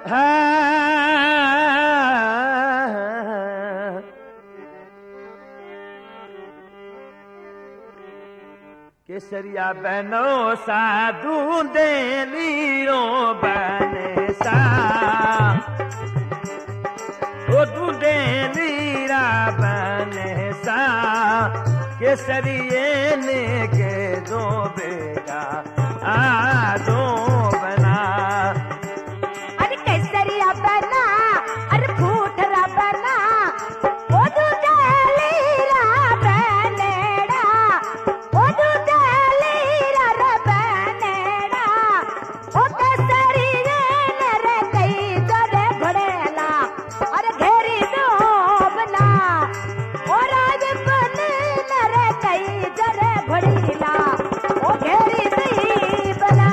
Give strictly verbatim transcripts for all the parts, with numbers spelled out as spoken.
केसरिया बनो साधु दे लीरो बने सा ओ दूधे लीरा बने सा केसरिये ने के दो बेटा आ दो बना अरे केसरिया बना अरे फूटरा बना ओ दूधे लीरा बनेड़ा ओ दूधे लीरा रे बनेड़ा ओ केसरिये ने रे कई जरे घोड़ेला अरे घेरी दो बना ओ राज बने ने रे कई जरे घोड़ीला ओ घेरी दी बना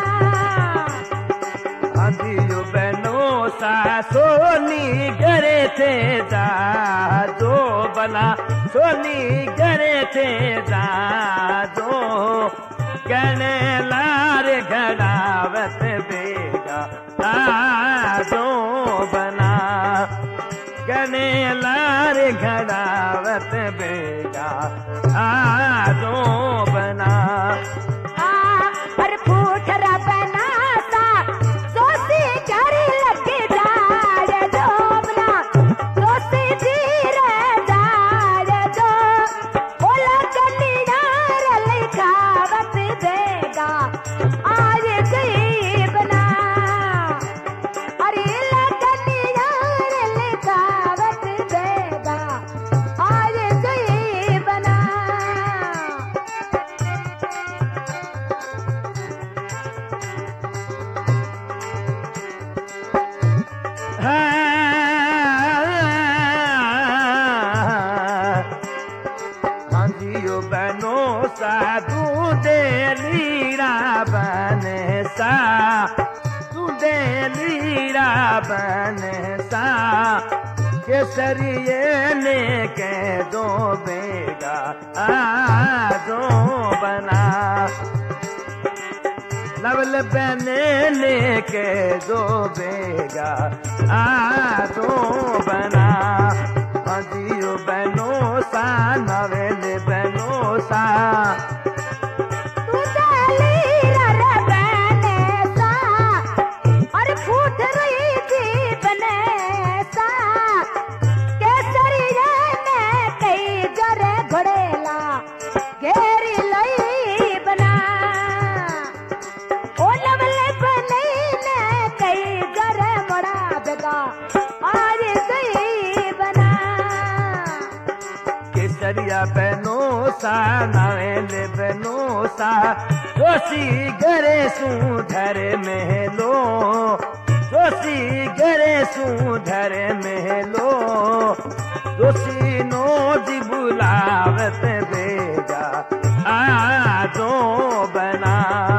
आदियो बनो सा सोनी गरे थे जा जो बना सोनी गरे थे जा जो कहने लार घड़ावत बेगा आ जो बना कहने लार घड़ावत बेगा आ जो बना आ पर फूटरा बना सा सोसी घर लगे जाए जो बना सोसी धीरे जाए जो ओला कलिया रे लिखावत देगा आज गई बना अरे लगनिया रे लिखावत देगा आज गई बना आदियो बनो साधु दे लीरा बने सा तू दे लीरा बने सा केसरिये ने के दो बेगा आ दो बना नवल बने ने के दो बेगा आ दो बना आदियो बनो सा नवल बनो सा तू लीरा रे बने सा और फूट रही थी बने सा केसरिये ने कई जरे घोड़ेला घेरी लई बना ओ लवले बने ने कई जरे मोड़ा बेगा आज गई बना केसरिया बनो सा नवेल बनो सा जोशी गरे सू धर महलो जोशी गरे सू धर महलो जोशी नो जी बुलावत बेगा आ जो बना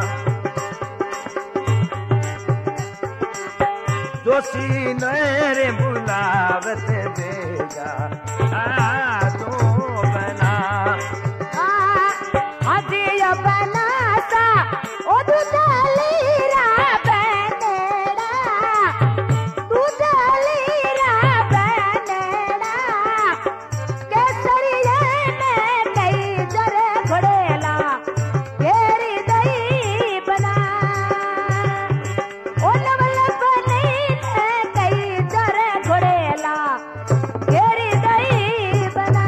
जोशी नरे बुलावत बेगा आ जो बना आ अदियो बना सा ओ दूधे लीरा बनेड़ा दूधे लीरा बनेड़ा केसरिये ने कई जरे घोड़ेला घेरी दई बना ओ लवल बने ने कई जरे घोड़ेला घेरी दई बना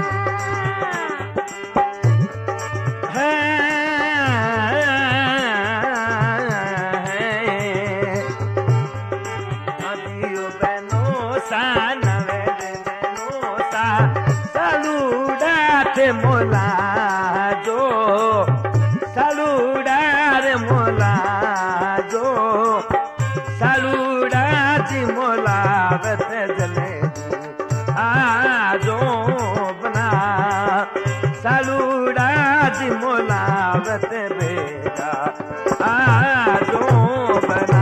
आदियो बनो सा नवेल बनो सा सालूडात मोला जो सालूडार मोला जो सालूडात मोलावत जले आ जो बना सालूडात मोलावत बेगा आ जो बना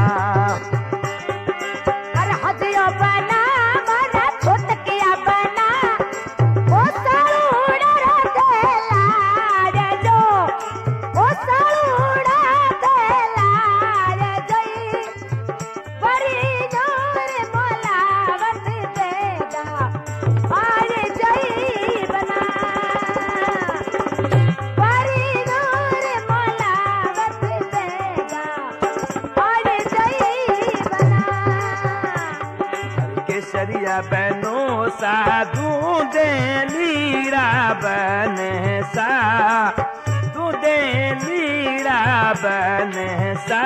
अरे हदियो बना मना छुटकिया बना ओ सालूड़ा रे लाड़ जो ओ सालूड़ा रे लाड़ जोई बड़ी जोर केसरिया बनो साधु दे लीरा बने सा तू दे लीरा बने सा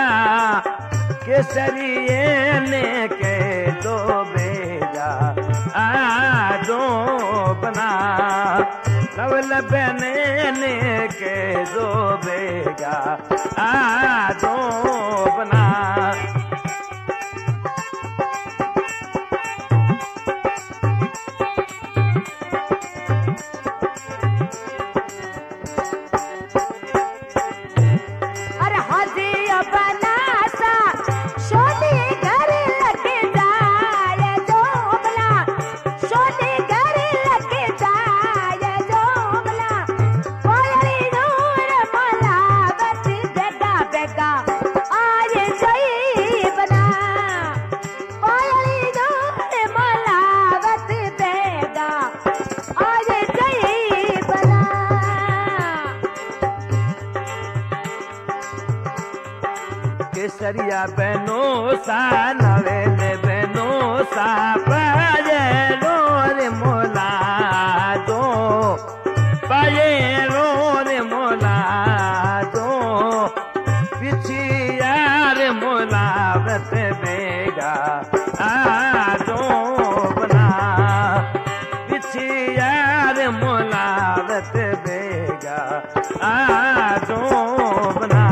केसरिए ने के दो बेजा आ दो बना नवल बने ने के दो बेगा आ दो बना केसरिया बनो सा नवेले बनो सा पाये रे मोला दो पाये रे मोला दो पिछिया रे मोला व्रत बेगा आ दो बना पिछिया रे मोला व्रत बेगा आ दो बना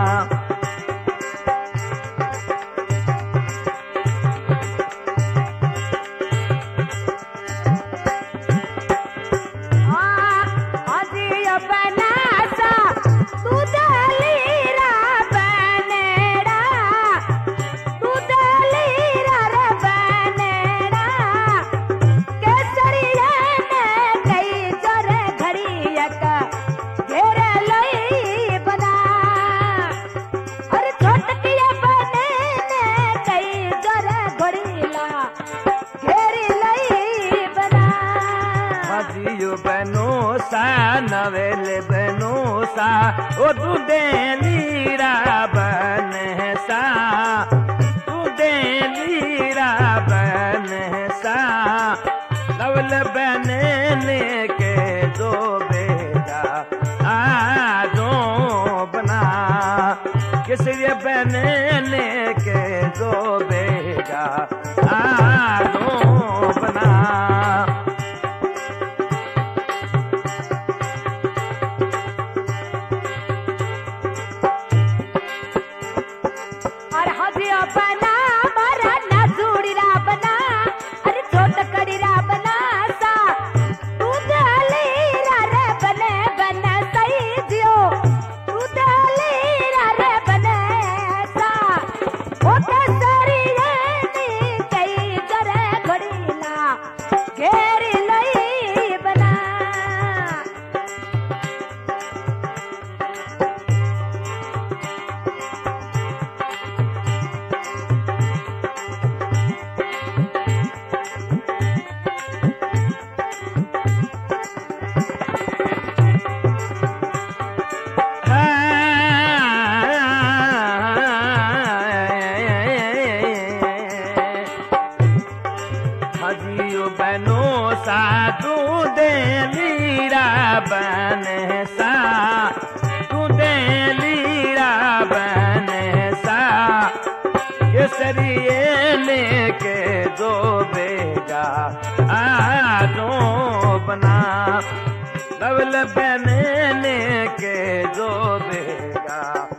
बनो सा नवेले बनो सा ओ तू दे लीरा बन सा तू दे लीरा बन सा नवल बने के दो बेगा आ दो बना किसी बने के दो बेगा आ दो बना बनो सा तू दे लीरा बन सा तू दे लीरा बन सा केसरिए ने के दो बेगा आ दो बना नवल बने ने के दो बेगा